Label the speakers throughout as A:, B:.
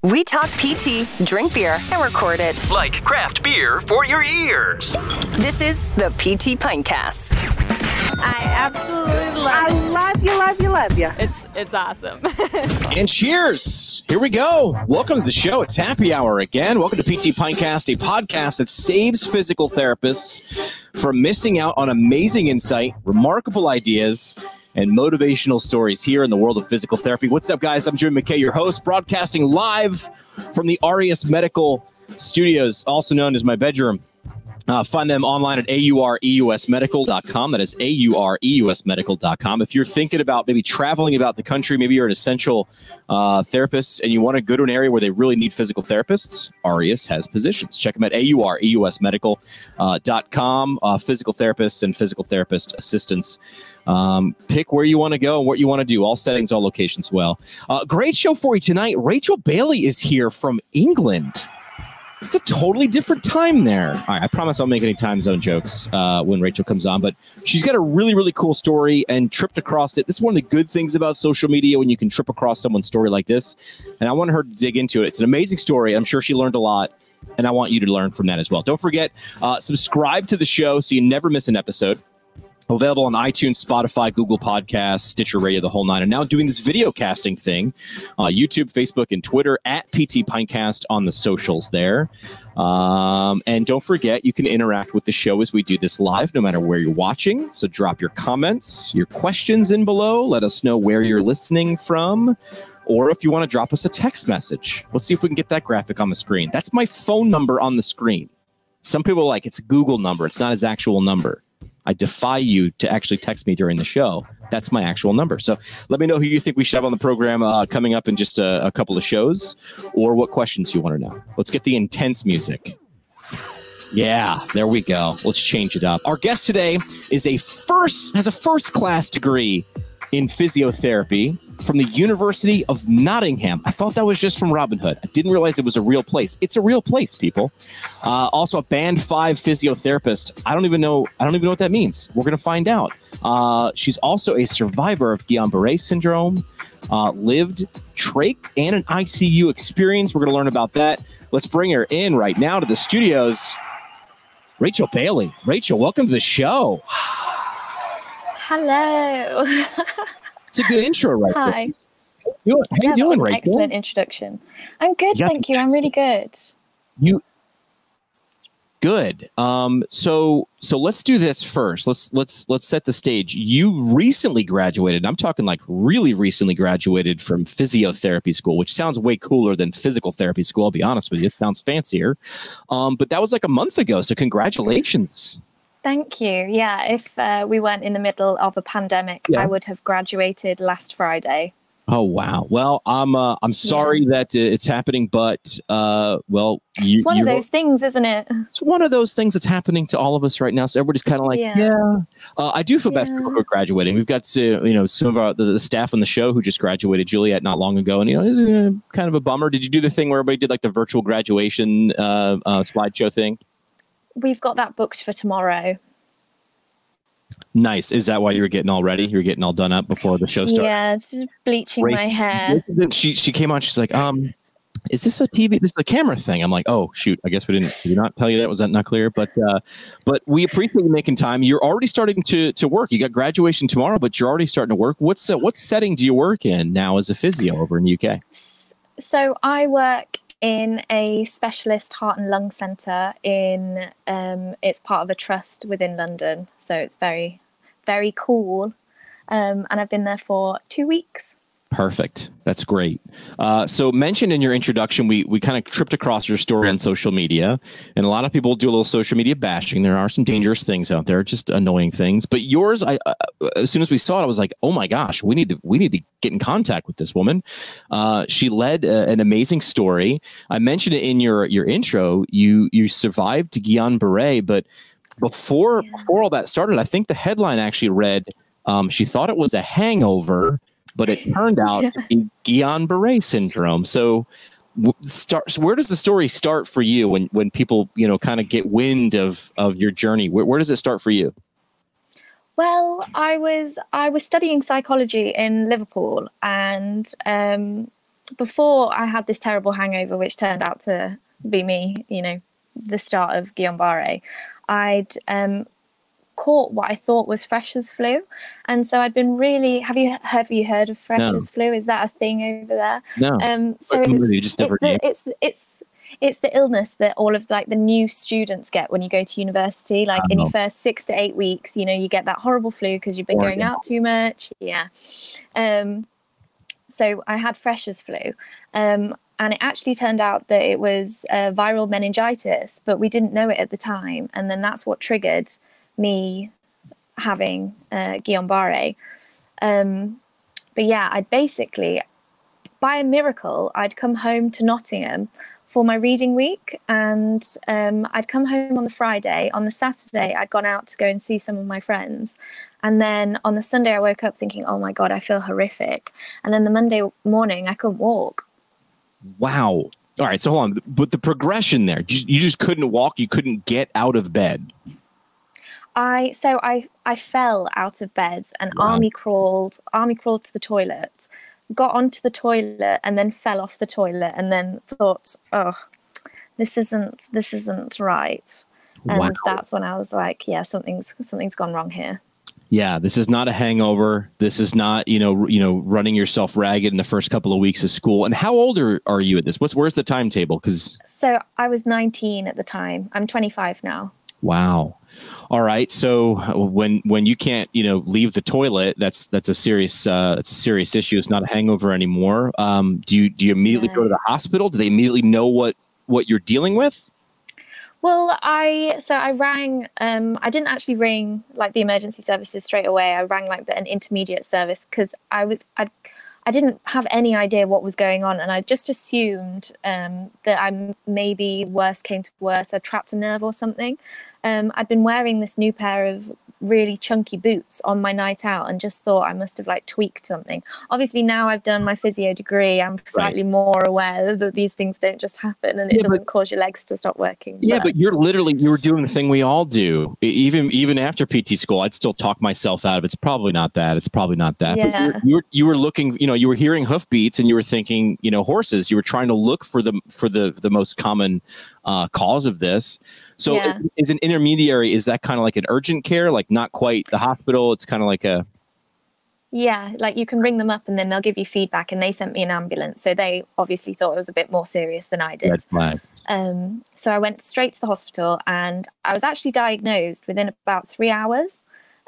A: We talk PT, drink beer, and record it.
B: Like craft beer for your ears.
A: This is the PT Pintcast.
C: I absolutely love it.
D: Love you.
C: It's awesome.
E: And cheers. Here we go. Welcome to the show. It's happy hour again. Welcome to PT Pintcast, a podcast that saves physical therapists from missing out on amazing insight, remarkable ideas, and motivational stories here in the world of physical therapy. What's up, guys? I'm Jimmy McKay, your host, broadcasting live from the Aureus Medical Studios, also known as my bedroom. Find them online at aureusmedical.com. That is aureusmedical.com. If you're thinking about maybe traveling about the country, maybe you're an essential therapist and you want to go to an area where they really need physical therapists, Aureus has positions. Check them at aureusmedical.com. Physical therapists and physical therapist assistants. Pick where you want to go and what you want to do. All settings, all locations well. Great show for you tonight. Rachel Bailey is here from England. It's a totally different time there. All right, I promise I won't make any time zone jokes when Rachel comes on, but she's got a really, really cool story and tripped across it. This is one of the good things about social media when you can trip across someone's story like this. And I want her to dig into it. It's an amazing story. I'm sure she learned a lot, and I want you to learn from that as well. Don't forget, subscribe to the show so you never miss an episode. Available on iTunes, Spotify, Google Podcasts, Stitcher Radio, the whole nine. And now doing this video casting thing, YouTube, Facebook, and Twitter at PT Pintcast on the socials there. And don't forget, you can interact with the show as we do this live, no matter where you're watching. So drop your comments, your questions in below. Let us know where you're listening from. Or if you want to drop us a text message. Let's see if we can get that graphic on the screen. That's my phone number on the screen. Some people are like, it's a Google number. It's not his actual number. I defy you to actually text me during the show. That's my actual number. So let me know who you think we should have on the program coming up in just a couple of shows, or what questions you want to know. Let's get the intense music. Yeah, there we go. Let's change it up. Our guest today has a first class degree in physiotherapy from the University of Nottingham. I thought that was just from Robin Hood. I didn't realize it was a real place. It's a real place, people. Also a band 5 physiotherapist. I don't even know what that means. We're going to find out. She's also a survivor of Guillain-Barré syndrome, lived trach and an ICU experience. We're going to learn about that. Let's bring her in right now to the studios. Rachel Bailey. Rachel, welcome to the show.
C: Hello.
E: It's a good intro, right?
C: Hi.
E: How you doing, Rachel?
C: Excellent introduction. I'm good, thank you. I'm really good.
E: Good. So let's do this first. Let's set the stage. You recently graduated. I'm talking like really recently graduated from physiotherapy school, which sounds way cooler than physical therapy school. I'll be honest with you. It sounds fancier. But that was like a month ago. So congratulations.
C: Thank you. Yeah, if we weren't in the middle of a pandemic, I would have graduated last Friday.
E: Oh wow! Well, I'm sorry that it's happening, but it's one
C: of those things, isn't it?
E: It's one of those things that's happening to all of us right now. So everybody's kind of like, I do feel bad for people who are graduating. We've got some of the staff on the show who just graduated, Juliet, not long ago, and it's kind of a bummer. Did you do the thing where everybody did like the virtual graduation slideshow thing?
C: We've got that booked for tomorrow.
E: Nice. Is that why you were getting all ready? You were getting all done up before the show started?
C: Yeah, it's just bleaching my hair.
E: She came on. She's like, is this a TV? This is a camera thing. I'm like, oh shoot. I guess we did not tell you that. Was that not clear? But we appreciate you making time. You're already starting to work. You got graduation tomorrow, but you're already starting to work. What setting do you work in now as a physio over in the UK?
C: So I work in a specialist heart and lung centre in it's part of a trust within London, so it's very, very cool, and I've been there for 2 weeks.
E: Perfect. That's great. So mentioned in your introduction, we kind of tripped across your story on social media, and a lot of people do a little social media bashing. There are some dangerous things out there, just annoying things. But yours, as soon as we saw it, I was like, oh my gosh, we need to get in contact with this woman. She led an amazing story. I mentioned it in your intro. You survived Guillain-Barré, but before all that started, I think the headline actually read, she thought it was a hangover, but it turned out to be Guillain-Barré syndrome. So where does the story start for you when people, kind of get wind of your journey? Where does it start for you?
C: Well, I was studying psychology in Liverpool, and before I had this terrible hangover, which turned out to be me, the start of Guillain-Barré, I'd caught what I thought was Fresher's flu, and so I'd been really. Have you heard of Fresher's flu? Is that a thing over there?
E: No.
C: So it's the illness that all of like the new students get when you go to university. Like in your first 6 to 8 weeks, you get that horrible flu because you've been going out too much. Yeah. So I had Fresher's flu. And it actually turned out that it was viral meningitis, but we didn't know it at the time. And then that's what triggered me having Guillain-Barré. But yeah, I'd basically, by a miracle, I'd come home to Nottingham for my reading week, and I'd come home on the Friday. On the Saturday, I'd gone out to go and see some of my friends. And then on the Sunday, I woke up thinking, oh my God, I feel horrific. And then the Monday morning, I couldn't walk.
E: Wow. All right. So hold on. But the progression there, you just couldn't walk. You couldn't get out of bed.
C: I fell out of bed and army crawled to the toilet, got onto the toilet and then fell off the toilet, and then thought, oh, this isn't right. And that's when I was like, yeah, something's gone wrong here.
E: Yeah, this is not a hangover. This is not, running yourself ragged in the first couple of weeks of school. And how old are you at this? Where's the timetable?
C: So I was 19 at the time. I'm 25 now.
E: Wow. All right. So when you can't, leave the toilet, that's a serious issue. It's not a hangover anymore. Do you immediately go to the hospital? Do they immediately know what you're dealing with?
C: Well, I rang. I didn't actually ring like the emergency services straight away. I rang like an intermediate service because I didn't have any idea what was going on, and I just assumed that I maybe worse came to worse. I trapped a nerve or something. I'd been wearing this new pair of really chunky boots on my night out and just thought I must have like tweaked something. Obviously now I've done my physio degree, I'm slightly more aware that these things don't just happen and it doesn't cause your legs to stop working.
E: Yeah, but you were doing the thing we all do. Even after PT school, I'd still talk myself out of it's probably not that. It's probably not that.
C: Yeah.
E: But you were looking, you were hearing hoofbeats and you were thinking, horses. You were trying to look for the most common cause of this. So is an intermediary, is that kind of like an urgent care, like not quite the hospital? It's kind of like a...
C: Yeah, like you can ring them up and then they'll give you feedback, and they sent me an ambulance. So they obviously thought it was a bit more serious than I did.
E: That's right.
C: So I went straight to the hospital and I was actually diagnosed within about 3 hours.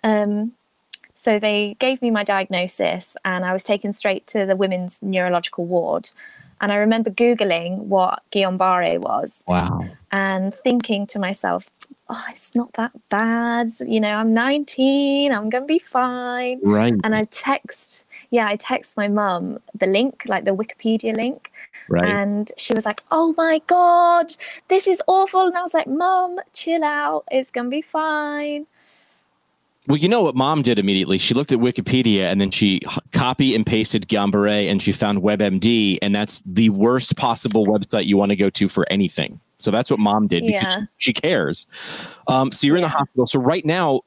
C: So they gave me my diagnosis and I was taken straight to the women's neurological ward. And I remember Googling what Guillain-Barré was.
E: Wow.
C: And thinking to myself, oh, it's not that bad. I'm 19, I'm going to be fine.
E: Right.
C: And I text my mum the link, like the Wikipedia link.
E: Right.
C: And she was like, oh my God, this is awful. And I was like, Mum, chill out. It's going to be fine.
E: Well, you know what Mom did immediately? She looked at Wikipedia and then she copy and pasted Guillain-Barré and she found WebMD, and that's the worst possible website you want to go to for anything. So that's what Mom did because she cares. So you're in the hospital. So right now,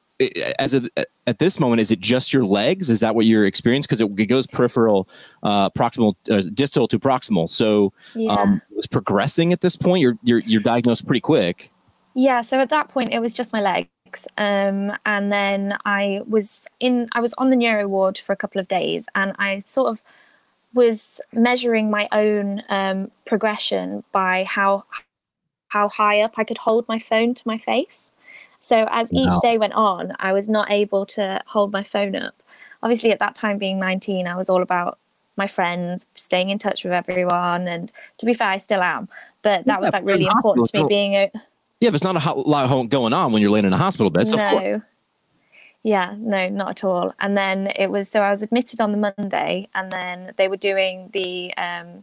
E: at this moment, is it just your legs? Is that what you're experiencing? Because it goes peripheral, proximal, distal to proximal. So it was progressing at this point. You're diagnosed pretty quick.
C: Yeah. So at that point, it was just my legs. And then I was on the neuro ward for a couple of days, and I sort of was measuring my own progression by how high up I could hold my phone to my face. So as each day went on, I was not able to hold my phone up. Obviously, at that time, being 19, I was all about my friends, staying in touch with everyone, and to be fair, I still am. But that was like really important to me being a...
E: Yeah, there's not a lot going on when you're laying in a hospital bed. So
C: no. Yeah, no, not at all. And then I was admitted on the Monday, and then they were doing the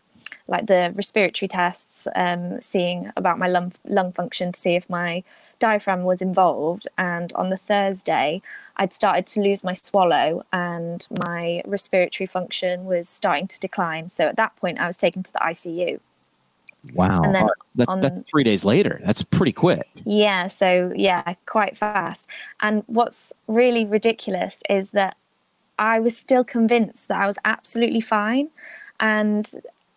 C: the respiratory tests, seeing about my lung function to see if my diaphragm was involved. And on the Thursday, I'd started to lose my swallow and my respiratory function was starting to decline. So at that point, I was taken to the ICU.
E: Wow.
C: And then
E: that's 3 days later. That's pretty quick.
C: Yeah. So quite fast. And what's really ridiculous is that I was still convinced that I was absolutely fine. And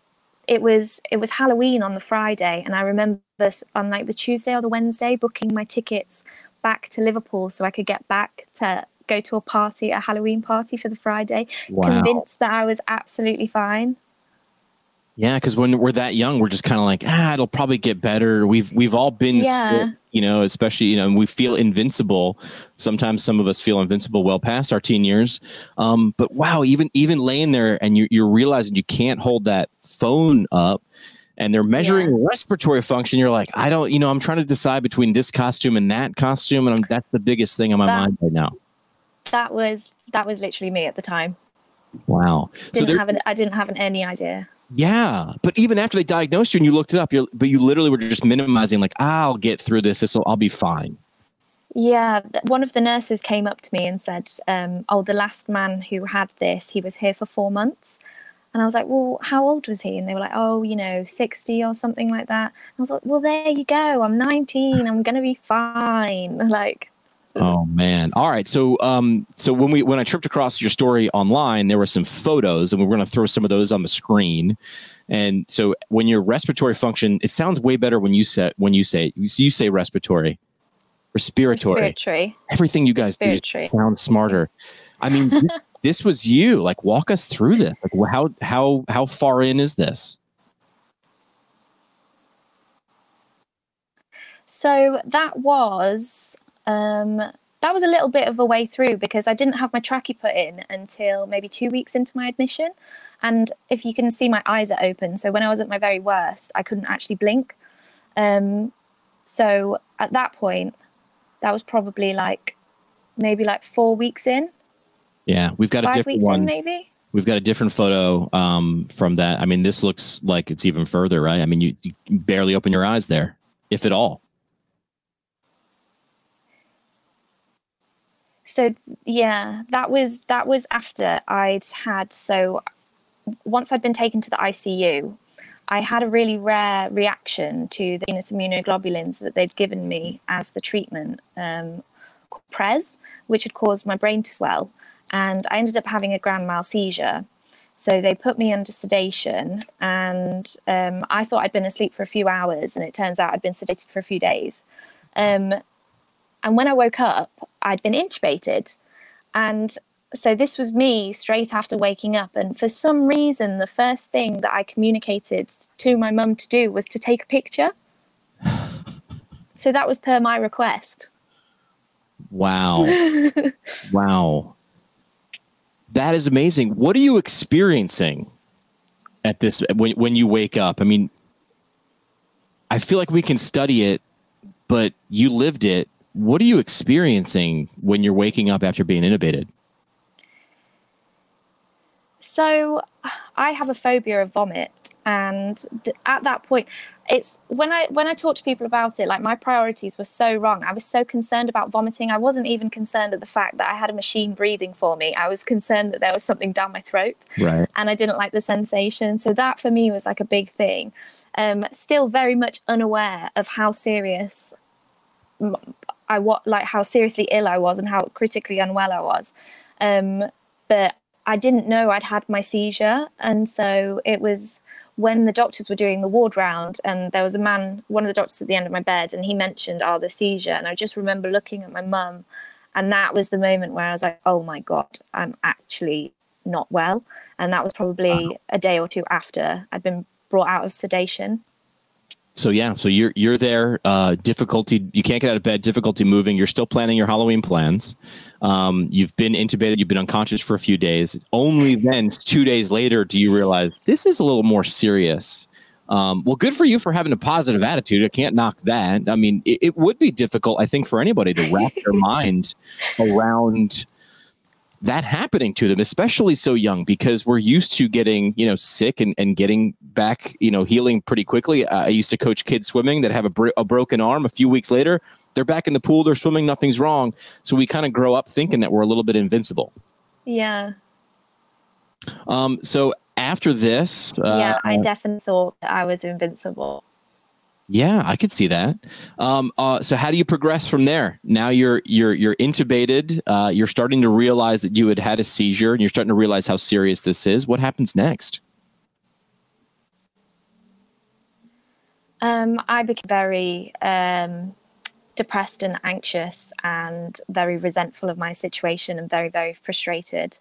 C: it was Halloween on the Friday, and I remember on like the Tuesday or the Wednesday booking my tickets back to Liverpool so I could get back to go to a Halloween party for the Friday.
E: Wow.
C: Convinced that I was absolutely fine.
E: Yeah, because when we're that young, we're just kind of like, it'll probably get better. We've all been sick, especially, and we feel invincible. Sometimes some of us feel invincible well past our teen years. But wow, even laying there and you're realizing you can't hold that phone up and they're measuring respiratory function. You're like, I'm trying to decide between this costume and that costume. And that's the biggest thing on my mind right now.
C: That was literally me at the time.
E: Wow.
C: I didn't have any idea.
E: Yeah, but even after they diagnosed you and you looked it up, but you literally were just minimizing, like, I'll get through this. I'll be fine.
C: Yeah, one of the nurses came up to me and said, the last man who had this, he was here for 4 months. And I was like, well, how old was he? And they were like, 60 or something like that. I was like, well, there you go. I'm 19. I'm going to be fine. Like,
E: oh man. All right. So when I tripped across your story online, there were some photos and we're going to throw some of those on the screen. And so when your respiratory function, it sounds way better when you say respiratory. Everything you guys do sounds smarter. I mean, this was you. Like, walk us through this. Like, how far in is this?
C: So that was a little bit of a way through because I didn't have my trachea put in until maybe 2 weeks into my admission. And if you can see, my eyes are open. So when I was at my very worst, I couldn't actually blink. So at that point, that was probably maybe 4 weeks in.
E: Yeah, we've got
C: 5
E: a different
C: weeks
E: one.
C: in, maybe.
E: We've got a different photo from that. I mean, this looks like it's even further, right? I mean, you barely open your eyes there, if at all.
C: So yeah, that was after I'd had. So once I'd been taken to the ICU, I had a really rare reaction to the venous immunoglobulins that they'd given me as the treatment, called Prez, which had caused my brain to swell. And I ended up having a grand mal seizure. So they put me under sedation, and I thought I'd been asleep for a few hours, and it turns out I'd been sedated for a few days. And when I woke up, I'd been intubated. And so this was me straight after waking up. And for some reason, the first thing that I communicated to my mum to do was to take a picture. So that was per my request.
E: Wow. Wow. That is amazing. What are you experiencing at this when you wake up? I mean, I feel like we can study it, but you lived it. What are you experiencing when you're waking up after being intubated?
C: So I have a phobia of vomit, and at that point, it's when I talk to people about it, like, my priorities were so wrong. I was so concerned about vomiting. I wasn't even concerned at the fact that I had a machine breathing for me. I was concerned that there was something down my throat,
E: right? And
C: I didn't like the sensation. So that for me was like a big thing. Still very much unaware of how serious how seriously ill I was and how critically unwell I was. But I didn't know I'd had my seizure. And so it was when the doctors were doing the ward round, and there was one of the doctors at the end of my bed, and he mentioned, the seizure. And I just remember looking at my mum, and that was the moment where I was like, oh my God, I'm actually not well. And that was probably a day or two after I'd been brought out of sedation.
E: So yeah, so you're there. Difficulty, you can't get out of bed. Difficulty moving. You're still planning your Halloween plans. You've been intubated. You've been unconscious for a few days. Only then, 2 days later, do you realize this is a little more serious. Well, good for you for having a positive attitude. I can't knock that. I mean, it would be difficult, I think, for anybody to wrap their mind around that happening to them, especially so young, because we're used to getting, sick and getting back, healing pretty quickly. I used to coach kids swimming that have a broken arm. A few weeks later, they're back in the pool, they're swimming, nothing's wrong. So we kind of grow up thinking that we're a little bit invincible.
C: Yeah.
E: So after this,
C: I definitely thought that I was invincible.
E: Yeah, I could see that. So how do you progress from there? Now you're intubated. You're starting to realize that you had a seizure, and you're starting to realize how serious this is. What happens next?
C: I became very depressed and anxious and very resentful of my situation and very, very frustrated.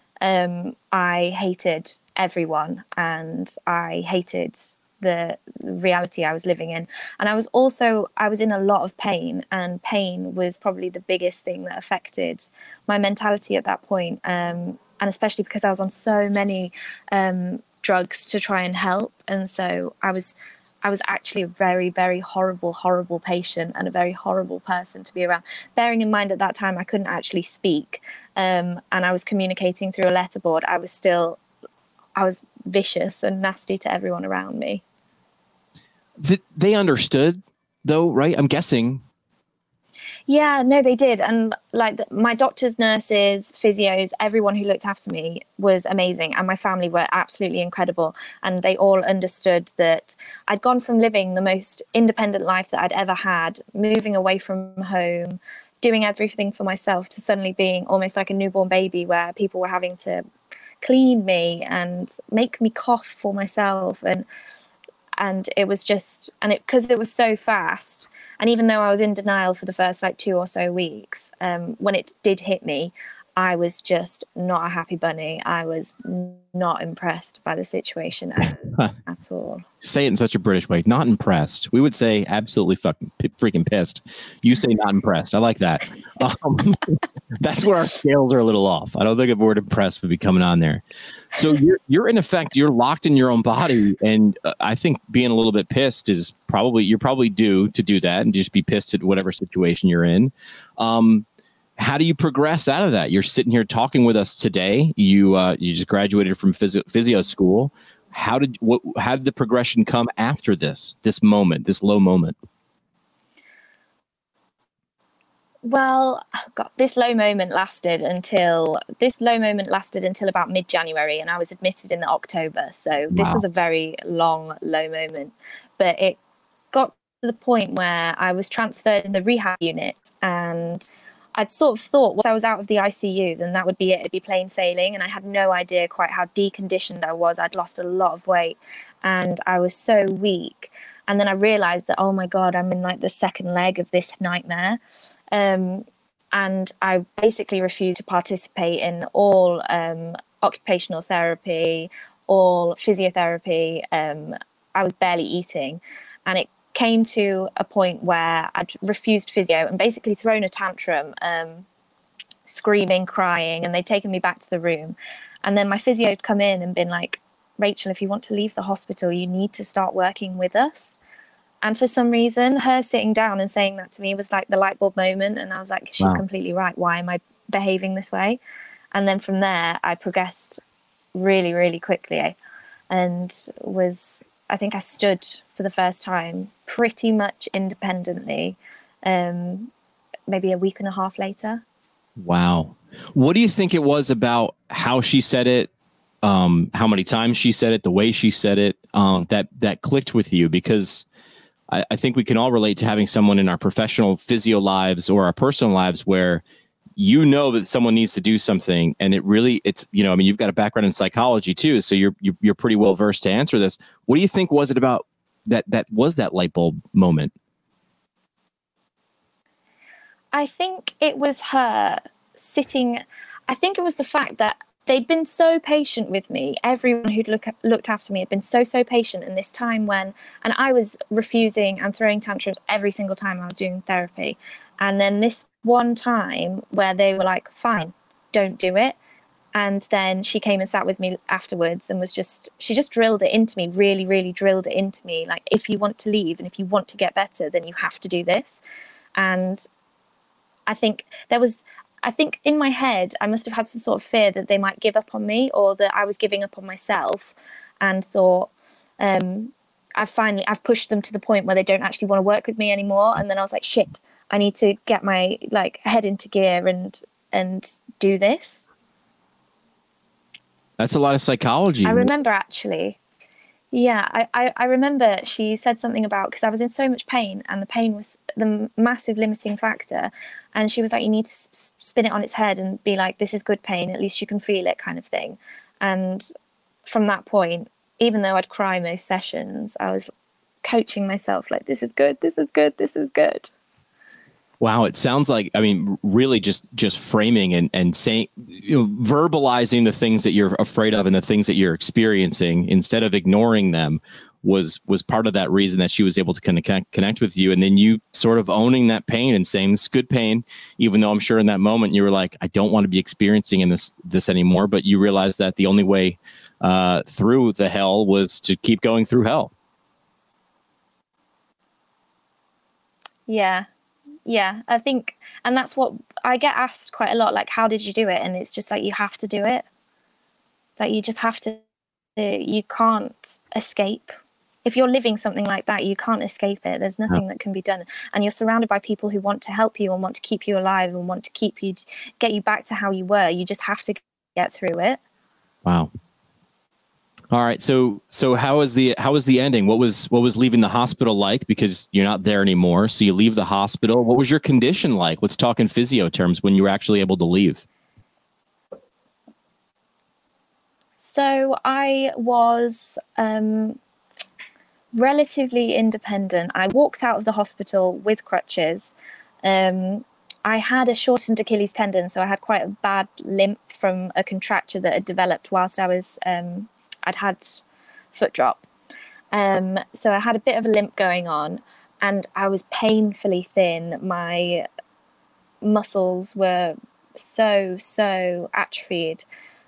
C: I hated everyone and I hated the reality I was living in. And I was in a lot of pain, and pain was probably the biggest thing that affected my mentality at that point. And especially because I was on so many drugs to try and help. And so I was actually a very, very horrible patient and a very horrible person to be around. Bearing in mind at that time, I couldn't actually speak, and I was communicating through a letterboard. I was vicious and nasty to everyone around me.
E: They understood, though, right? I'm guessing.
C: Yeah, no, they did. And like my doctors, nurses, physios, everyone who looked after me was amazing. And my family were absolutely incredible. And they all understood that I'd gone from living the most independent life that I'd ever had, moving away from home, doing everything for myself, to suddenly being almost like a newborn baby where people were having to clean me and make me cough for myself. And it was just, because it was so fast. And even though I was in denial for the first 2 or so weeks, when it did hit me, I was just not a happy bunny. I was not impressed by the situation at all.
E: Say it in such a British way. Not impressed. We would say absolutely freaking pissed. You say not impressed. I like that. That's where our scales are a little off. I don't think a word impressed would be coming on there. So you're in effect, you're locked in your own body. And I think being a little bit pissed is you're probably due to do that and just be pissed at whatever situation you're in. How do you progress out of that? You're sitting here talking with us today. You just graduated from physio school. How did the progression come after this moment, this low moment?
C: Well, this low moment lasted until about mid-January, and I was admitted in October. So this was a very long, low moment. But it got to the point where I was transferred in the rehab unit, and I'd sort of thought once I was out of the ICU, then that would be it. It'd be plain sailing. And I had no idea quite how deconditioned I was. I'd lost a lot of weight and I was so weak. And then I realized that, oh my God, I'm in the second leg of this nightmare. And I basically refused to participate in all occupational therapy, all physiotherapy. I was barely eating. And it came to a point where I'd refused physio and basically thrown a tantrum, screaming, crying, and they'd taken me back to the room. And then my physio had come in and been like, Rachel, if you want to leave the hospital, you need to start working with us. And for some reason, her sitting down and saying that to me was like the light bulb moment. And I was like, she's completely right. Why am I behaving this way? And then from there, I progressed really, really quickly and I think I stood for the first time pretty much independently, maybe a week and a half later. Wow.
E: What do you think it was about how she said it, how many times she said it, the way she said it, that clicked with you? Because I think we can all relate to having someone in our professional physio lives or our personal lives where you know that someone needs to do something, and you've got a background in psychology too, so you're pretty well versed to answer this. What do you think was it about that was that light bulb moment?
C: I think it was her sitting. I think it was the fact that they'd been so patient with me. Everyone who'd looked after me had been so patient in this time and I was refusing and throwing tantrums every single time I was doing therapy. And then this one time where they were like, fine, don't do it. And then she came and sat with me afterwards and she just drilled it into me, really, really drilled it into me. Like, if you want to leave and if you want to get better, then you have to do this. And I think in my head, I must have had some sort of fear that they might give up on me or that I was giving up on myself, and thought, I've pushed them to the point where they don't actually want to work with me anymore. And then I was like, shit, I need to get my head into gear and do this.
E: That's a lot of psychology.
C: I remember actually. Yeah, I remember she said something about, because I was in so much pain and the pain was the massive limiting factor. And she was like, you need to spin it on its head and be like, this is good pain, at least you can feel it, kind of thing. And from that point, even though I'd cry most sessions, I was coaching myself like, this is good, this is good, this is good.
E: Wow, it sounds like, I mean, really just framing and saying, verbalizing the things that you're afraid of and the things that you're experiencing instead of ignoring them was part of that reason that she was able to connect with you. And then you sort of owning that pain and saying, this is good pain, even though I'm sure in that moment you were like, I don't want to be experiencing this anymore. But you realized that the only way through the hell was to keep going through hell.
C: Yeah, I think, and that's what I get asked quite a lot, like, how did you do it? And it's just like, you have to do it. Like, you just have to, you can't escape. If you're living something like that, you can't escape it. There's nothing that can be done. And you're surrounded by people who want to help you and want to keep you alive and want to keep you, get you back to how you were. You just have to get through it.
E: Wow. All right. So how was the ending? What was leaving the hospital like? Because you're not there anymore. So you leave the hospital. What was your condition like? Let's talk in physio terms when you were actually able to leave.
C: So I was relatively independent. I walked out of the hospital with crutches. I had a shortened Achilles tendon, so I had quite a bad limp from a contracture that had developed whilst I was I'd had foot drop. So I had a bit of a limp going on and I was painfully thin. My muscles were so atrophied.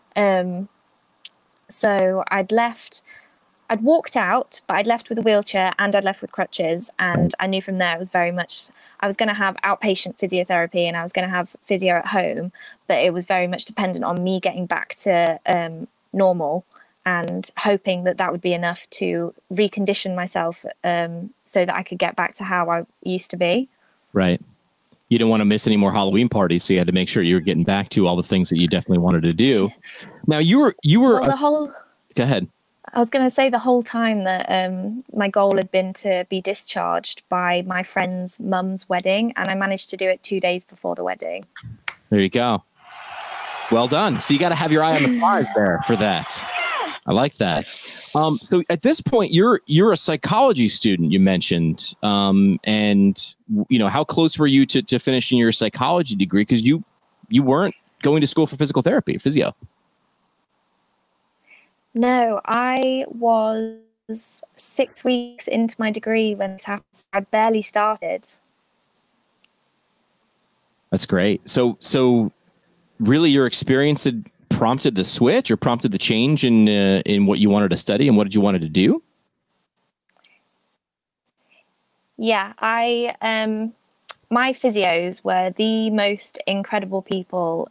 C: So I'd walked out, but I'd left with a wheelchair and I'd left with crutches. And I knew from there it was very much, I was going to have outpatient physiotherapy and I was going to have physio at home, but it was very much dependent on me getting back to normal and hoping that would be enough to recondition myself so that I could get back to how I used to be. Right.
E: You didn't want to miss any more Halloween parties, so you had to make sure you were getting back to all the things that you definitely wanted to do. Now you were
C: well,
E: go ahead.
C: I was going to say the whole time that my goal had been to be discharged by my friend's mum's wedding, and I managed to do it 2 days before the wedding.
E: There you go. Well done. So you got to have your eye on the prize there for that. I like that. So at this point, you're a psychology student, you mentioned, and how close were you to finishing your psychology degree? Because you weren't going to school for physical therapy, physio.
C: No, I was 6 weeks into my degree when this happened. I barely started.
E: That's great. So really, your experience had prompted the switch or prompted the change in what you wanted to study and what did you wanted to do?
C: Yeah, my physios were the most incredible people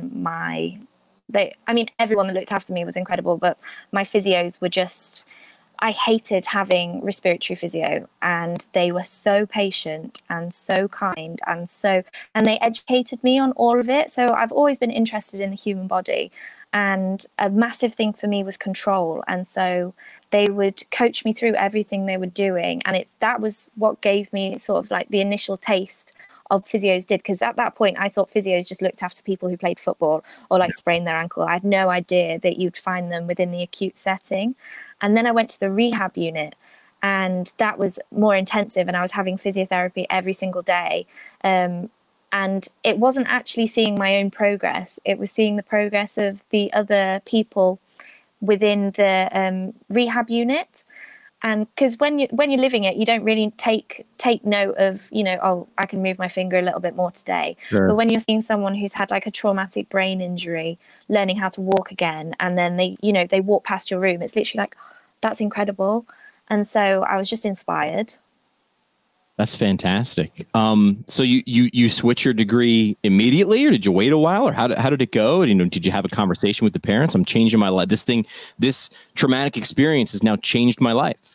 C: everyone that looked after me was incredible, but my physios were just, I hated having respiratory physio, and they were so patient and so kind and they educated me on all of it. So I've always been interested in the human body, and a massive thing for me was control. And so they would coach me through everything they were doing. And that was what gave me sort of like the initial taste of physios did, because at that point I thought physios just looked after people who played football or like sprained their ankle. I had no idea that you'd find them within the acute setting. And then I went to the rehab unit, and that was more intensive, and I was having physiotherapy every single day. And it wasn't actually seeing my own progress, it was seeing the progress of the other people within the rehab unit. And because when you're living it, you don't really take note of, I can move my finger a little bit more today. Sure. But when you're seeing someone who's had like a traumatic brain injury, learning how to walk again, and then they walk past your room, it's literally like, that's incredible. And so I was just inspired.
E: That's fantastic. So you switch your degree immediately, or did you wait a while, or how did it go? And, did you have a conversation with the parents? I'm changing my life. This traumatic experience has now changed my life.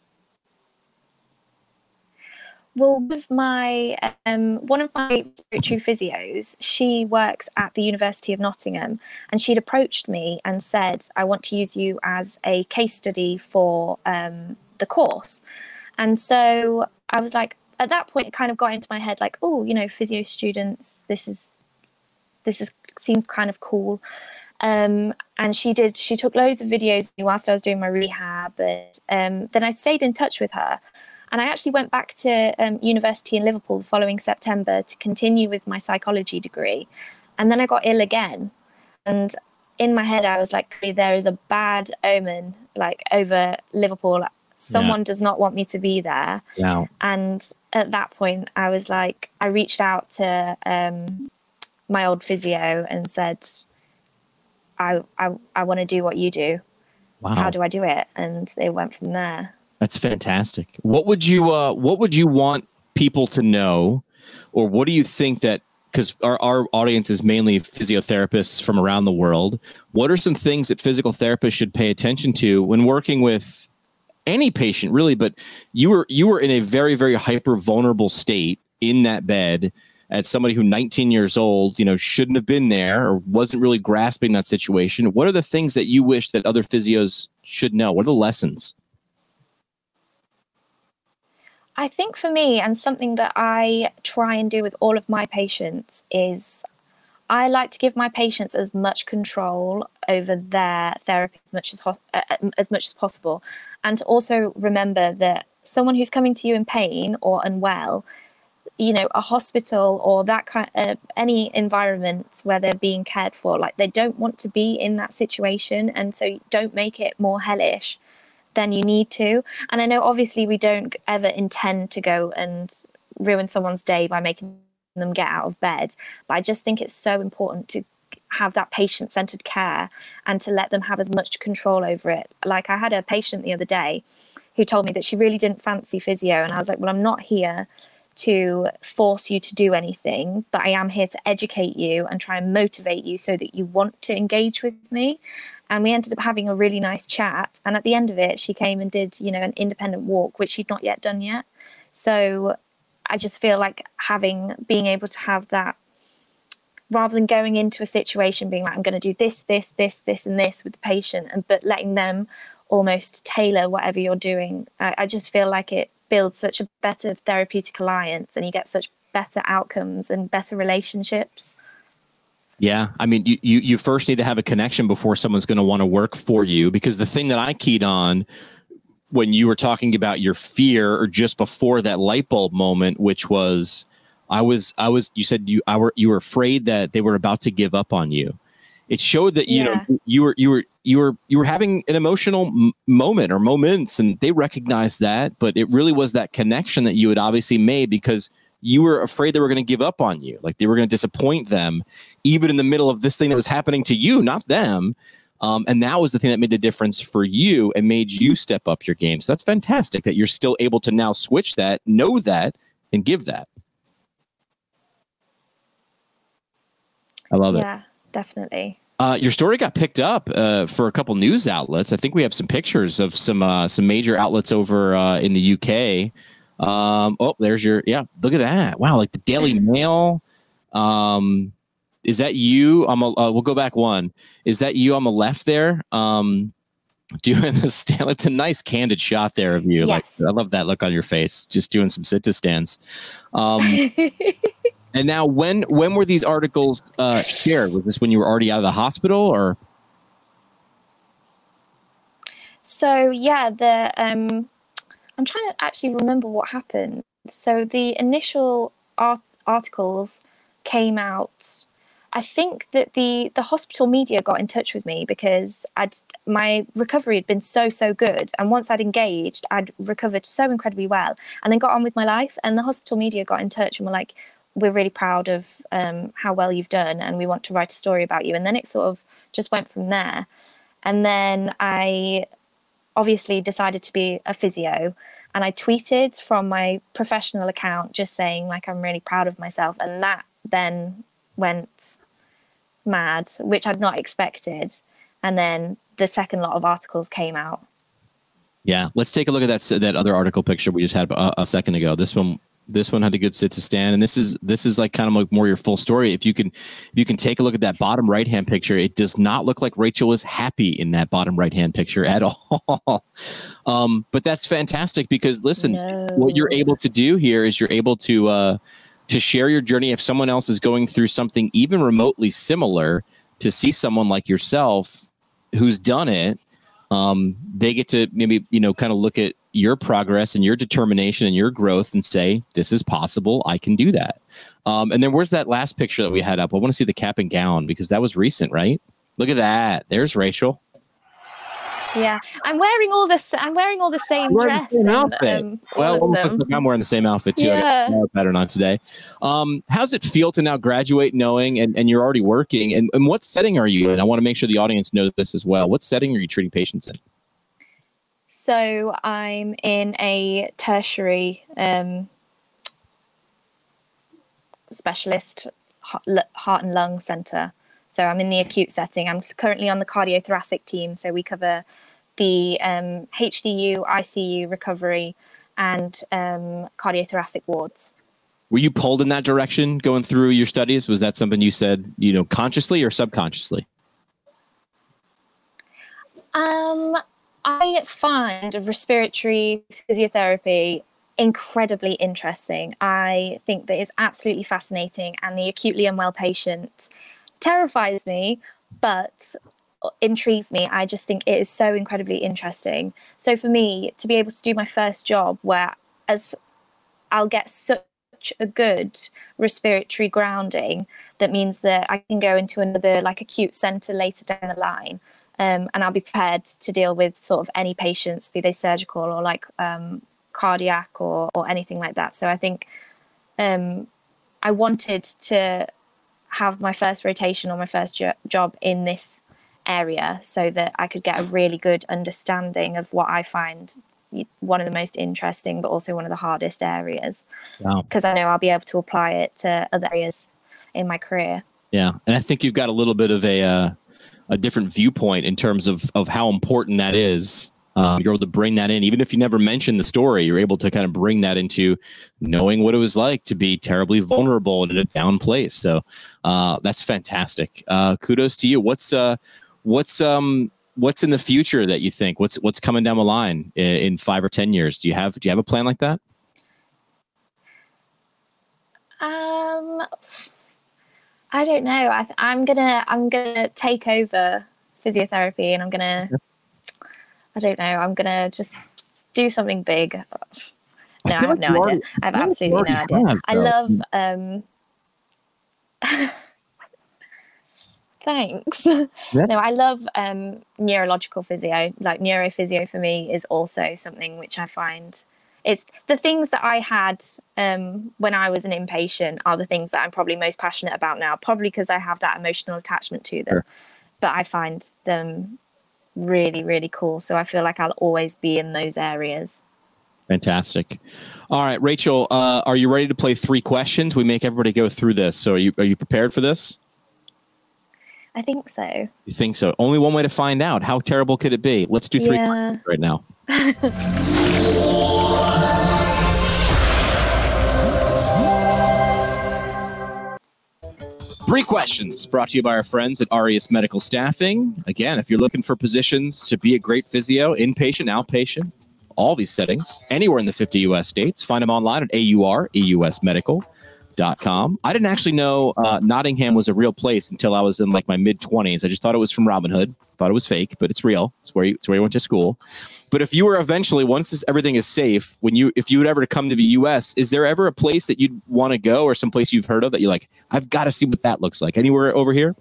C: Well, with my one of my respiratory physios, she works at the University of Nottingham, and she'd approached me and said, I want to use you as a case study for the course. And so I was like, at that point, it kind of got into my head like, oh, physio students, this seems kind of cool. And she took loads of videos whilst I was doing my rehab. But then I stayed in touch with her, And I actually went back to university in Liverpool the following September to continue with my psychology degree. And then I got ill again. And in my head, I was like, there is a bad omen, like, over Liverpool. Someone does not want me to be there.
E: Wow.
C: And at that point, I was like, I reached out to my old physio and said, I want to do what you do.
E: Wow.
C: How do I do it? And they went from there.
E: That's fantastic. What would you want people to know, or what do you think that, because our audience is mainly physiotherapists from around the world, what are some things that physical therapists should pay attention to when working with any patient, really? But you were in a very, very hyper vulnerable state in that bed as somebody who 19 years old, shouldn't have been there or wasn't really grasping that situation. What are the things that you wish that other physios should know? What are the lessons?
C: I think for me, and something that I try and do with all of my patients, is I like to give my patients as much control over their therapy as much as possible. And to also remember that someone who's coming to you in pain or unwell, a hospital or that kind of any environment where they're being cared for, like, they don't want to be in that situation. And so don't make it more hellish than you need to. And I know obviously we don't ever intend to go and ruin someone's day by making them get out of bed, but I just think it's so important to have that patient-centered care and to let them have as much control over it. Like, I had a patient the other day who told me that she really didn't fancy physio, and I was like, well, I'm not here to force you to do anything, but I am here to educate you and try and motivate you so that you want to engage with me. And we ended up having a really nice chat. And at the end of it, she came and did, an independent walk, which she'd not yet done yet. So I just feel like being able to have that, rather than going into a situation being like, I'm going to do this, this, this, this, and this with the patient, but letting them almost tailor whatever you're doing. I just feel like it builds such a better therapeutic alliance, and you get such better outcomes and better relationships.
E: Yeah. I mean, you first need to have a connection before someone's going to want to work for you, because the thing that I keyed on when you were talking about your fear, or just before that light bulb moment, which was, you said you were afraid that they were about to give up on you. It showed that, you were having an emotional moment or moments, and they recognized that, but it really was that connection that you had obviously made because you were afraid they were going to give up on you. Like, they were going to disappoint them, even in the middle of this thing that was happening to you, not them. And that was the thing that made the difference for you and made you step up your game. So that's fantastic that you're still able to now switch that, know that, and give that. I love it.
C: Yeah, definitely.
E: Your story got picked up for a couple news outlets. I think we have some pictures of some major outlets over in the UK. There's look at that. Wow. Like the Daily Mail. Is that you? We'll go back one. Is that you on the left there? Doing this. It's a nice candid shot there of you.
C: Yes.
E: Like, I love that look on your face. Just doing some sit-to-stands. And now, when were these articles shared? Was this when you were already out of the hospital, or?
C: So yeah, I'm trying to actually remember what happened. So the initial articles came out. I think that the hospital media got in touch with me because my recovery had been so good, and once I'd engaged, I'd recovered so incredibly well, and then got on with my life. And the hospital media got in touch and were like, we're really proud of how well you've done, and we want to write a story about you. And then it sort of just went from there. And then I obviously decided to be a physio, and I tweeted from my professional account just saying, like, I'm really proud of myself. And that then went mad, which I'd not expected. And then the second lot of articles came out.
E: Yeah, let's take a look at that other article picture we just had a second ago. This one had a good sit to stand, and this is like kind of like more your full story. If you can take a look at that bottom right hand picture, it does not look like Rachel is happy in that bottom right hand picture at all. But that's fantastic because listen, what you're able to do here is you're able to share your journey. If someone else is going through something even remotely similar, to see someone like yourself who's done it, they get to maybe kind of look at your progress and your determination and your growth and say, this is possible. I can do that. And then where's that last picture that we had up? I want to see the cap and gown because that was recent, right? Look at that. There's Rachel.
C: Yeah, I'm wearing all the same dress.
E: Same outfit. I'm wearing the same outfit too.
C: Yeah.
E: I got a pattern on today. How's it feel to now graduate knowing and you're already working? And what setting are you in? I want to make sure the audience knows this as well. What setting are you treating patients in?
C: So I'm in a tertiary specialist heart and lung center. So I'm in the acute setting. I'm currently on the cardiothoracic team. So we cover the HDU, ICU, recovery, and cardiothoracic wards.
E: Were you pulled in that direction going through your studies? Was that something you said, consciously or subconsciously?
C: I find respiratory physiotherapy incredibly interesting. I think that it's absolutely fascinating, and the acutely unwell patient terrifies me, but intrigues me. I just think it is so incredibly interesting. So for me to be able to do my first job where as I'll get such a good respiratory grounding, that means that I can go into another acute center later down the line. And I'll be prepared to deal with sort of any patients, be they surgical or cardiac or anything like that. So I think I wanted to have my first rotation or my first job in this area so that I could get a really good understanding of what I find one of the most interesting, but also one of the hardest areas. Wow. Because I know I'll be able to apply it to other areas in my career.
E: Yeah. And I think you've got a little bit of a different viewpoint in terms of how important that is. You're able to bring that in, even if you never mentioned the story, you're able to kind of bring that into knowing what it was like to be terribly vulnerable in a down place. So that's fantastic. Kudos to you. What's in the future that you think? What's coming down the line in 5 or 10 years? Do you have a plan like that?
C: I don't know. I'm gonna take over physiotherapy, and I'm gonna just do something big. No, I have no idea. I have absolutely no idea. I love thanks. No, I love neurological physio. Neurophysio for me is also something which I find it's the things that I had when I was an inpatient are the things that I'm probably most passionate about now, probably because I have that emotional attachment to them. Sure. But I find them really, really cool. So I feel like I'll always be in those areas.
E: Fantastic. All right, Rachel, are you ready to play 3 questions? We make everybody go through this. So are you prepared for this?
C: I think so.
E: You think so? Only one way to find out. How terrible could it be? Let's do 3 questions right now. 3 questions brought to you by our friends at Arias Medical Staffing. Again, if you're looking for positions to be a great physio, inpatient, outpatient, all these settings, anywhere in the 50 U.S. states, find them online at AUREUSmedical.com. I didn't actually know Nottingham was a real place until I was in my mid-20s. I just thought it was from Robin Hood. Thought it was fake, but it's real. It's where you went to school. But if you were eventually, once everything is safe, if you would ever come to the U.S., is there ever a place that you'd want to go or someplace you've heard of that you're like, I've got to see what that looks like? Anywhere over here?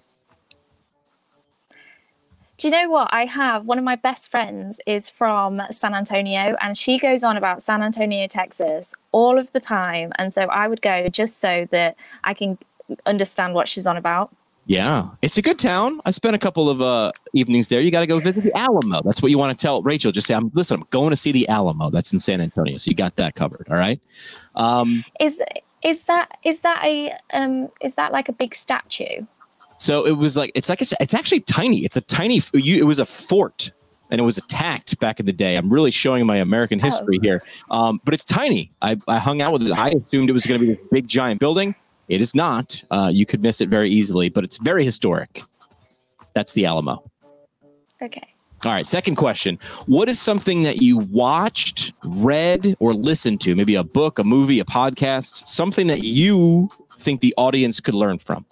C: Do you know what? I have one of my best friends is from San Antonio, and she goes on about San Antonio, Texas all of the time. And so I would go just so that I can understand what she's on about.
E: Yeah, it's a good town. I spent a couple of evenings there. You got to go visit the Alamo. That's what you want to tell Rachel. Just say, I'm going to see the Alamo. That's in San Antonio. So you got that covered. All right.
C: Is that like a big statue?
E: So it was it's actually tiny. It's a tiny, it was a fort and it was attacked back in the day. I'm really showing my American history here. But it's tiny. I hung out with it. I assumed it was going to be this big giant building. It is not. You could miss it very easily, but it's very historic. That's the Alamo.
C: Okay.
E: All right. Second question. What is something that you watched, read, or listened to? Maybe a book, a movie, a podcast, something that you think the audience could learn from?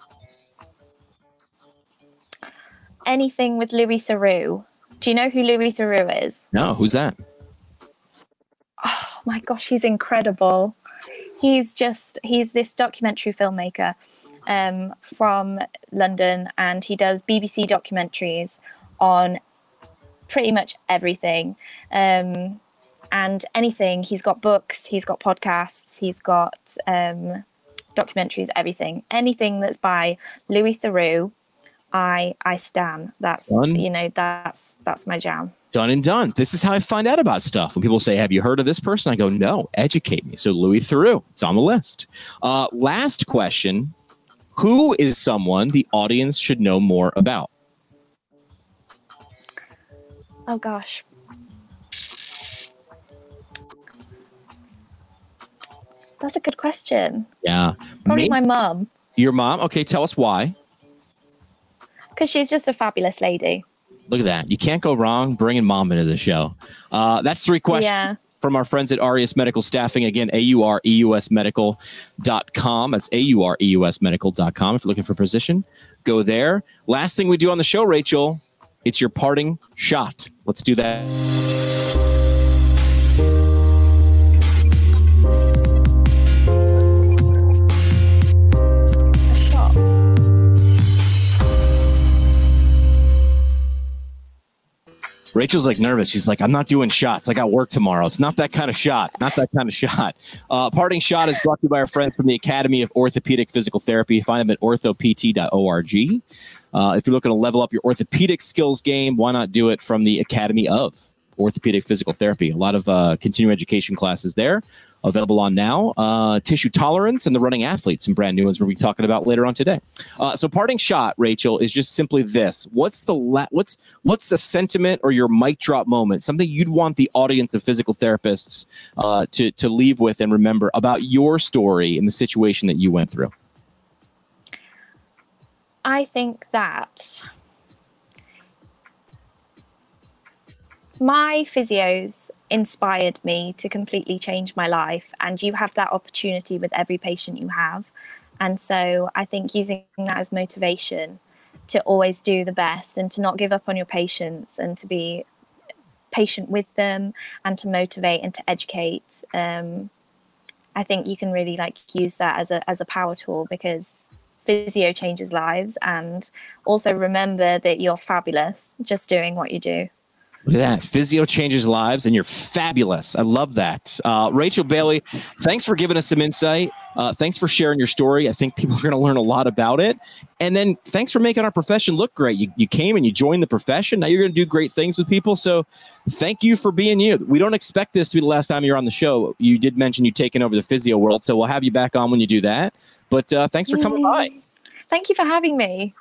C: Anything with Louis Theroux. Do you know who Louis Theroux is?
E: No. Who's that?
C: my gosh, he's incredible. He's this documentary filmmaker from London, and he does BBC documentaries on pretty much everything and anything. He's got books, he's got podcasts, he's got documentaries, everything. Anything that's by Louis Theroux, I stan. That's that's my jam.
E: Done and done. This is how I find out about stuff. When people say, have you heard of this person? I go, no, educate me. So Louis Theroux, it's on the list. Last question. Who is someone the audience should know more about?
C: Oh, gosh. That's a good question.
E: Yeah.
C: Probably my mum.
E: Your mom? Okay, tell us why.
C: Because she's just a fabulous lady.
E: Look at that. You can't go wrong bringing mom into the show. That's 3 questions from our friends at Aureus Medical Staffing. Again, aureusmedical.com. That's aureusmedical.com. If you're looking for a position, go there. Last thing we do on the show, Rachel, it's your parting shot. Let's do that. Rachel's like nervous. She's like, I'm not doing shots. I got work tomorrow. It's not that kind of shot. Not that kind of shot. Parting shot is brought to you by our friends from the Academy of Orthopedic Physical Therapy. Find them at orthopt.org. If you're looking to level up your orthopedic skills game, why not do it from the Academy of Orthopedic Physical Therapy? A lot of continuing education classes there available on now. Tissue tolerance and the running athletes, some brand new ones we'll be talking about later on today. So parting shot, Rachel, is just simply this. What's the sentiment or your mic drop moment, something you'd want the audience of physical therapists to leave with and remember about your story and the situation that you went through?
C: I think that my physios inspired me to completely change my life, and you have that opportunity with every patient you have. And so I think using that as motivation to always do the best and to not give up on your patients and to be patient with them and to motivate and to educate. I think you can really use that as a power tool, because physio changes lives. And also remember that you're fabulous just doing what you do.
E: Look at that. Physio changes lives, and you're fabulous. I love that. Rachel Bailey, thanks for giving us some insight. Thanks for sharing your story. I think people are going to learn a lot about it. And then thanks for making our profession look great. You came and you joined the profession. Now you're going to do great things with people. So thank you for being you. We don't expect this to be the last time you're on the show. You did mention you've taken over the physio world, so we'll have you back on when you do that. But thanks for coming by.
C: Thank you for having me.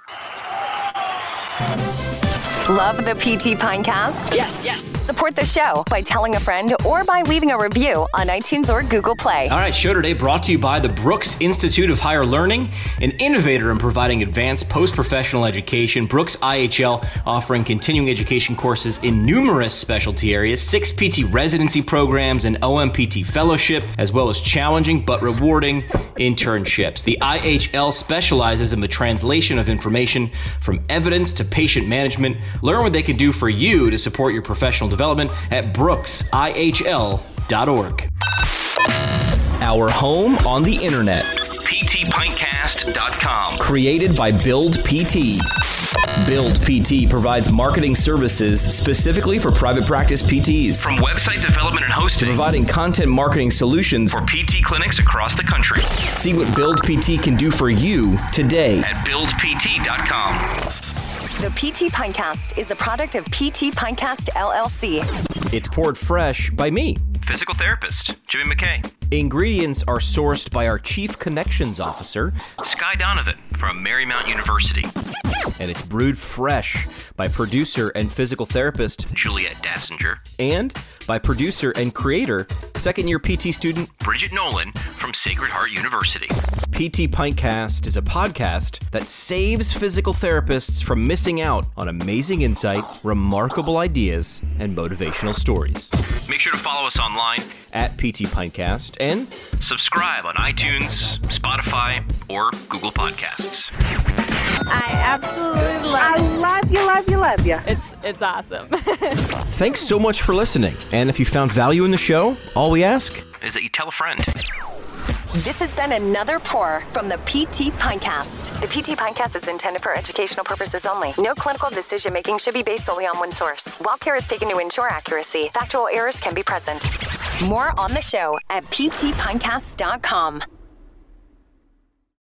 A: Love the PT Pinecast?
B: Yes.
A: Support the show by telling a friend or by leaving a review on iTunes or Google Play.
B: All right, show today brought to you by the Brooks Institute of Higher Learning, an innovator in providing advanced post-professional education. Brooks IHL offering continuing education courses in numerous specialty areas, 6 PT residency programs, and OMPT fellowship, as well as challenging but rewarding internships. The IHL specializes in the translation of information from evidence to patient management. Learn what they can do for you to support your professional development at brooksihl.org. Our home on the internet. PTPintcast.com. Created by Build PT. Build PT provides marketing services specifically for private practice PTs. From website development and hosting, providing content marketing solutions for PT clinics across the country. See what Build PT can do for you today at buildpt.com.
A: The PT Pinecast is a product of PT Pinecast LLC.
B: It's poured fresh by me, physical therapist Jimmy McKay. Ingredients are sourced by our Chief Connections Officer, Sky Donovan from Marymount University. And it's brewed fresh by producer and physical therapist Juliet Dassinger. And by producer and creator, second-year PT student Bridget Nolan from Sacred Heart University. PT Pintcast is a podcast that saves physical therapists from missing out on amazing insight, remarkable ideas, and motivational stories. Make sure to follow us online at PT Pintcast and subscribe on iTunes, Spotify, or Google Podcasts.
D: I absolutely love you.
F: I love you.
D: It's awesome.
B: Thanks so much for listening. And if you found value in the show, all we ask is that you tell a friend.
A: This has been another pour from the PT Pintcast. The PT Pintcast is intended for educational purposes only. No clinical decision-making should be based solely on one source. While care is taken to ensure accuracy, factual errors can be present. More on the show at ptpintcast.com.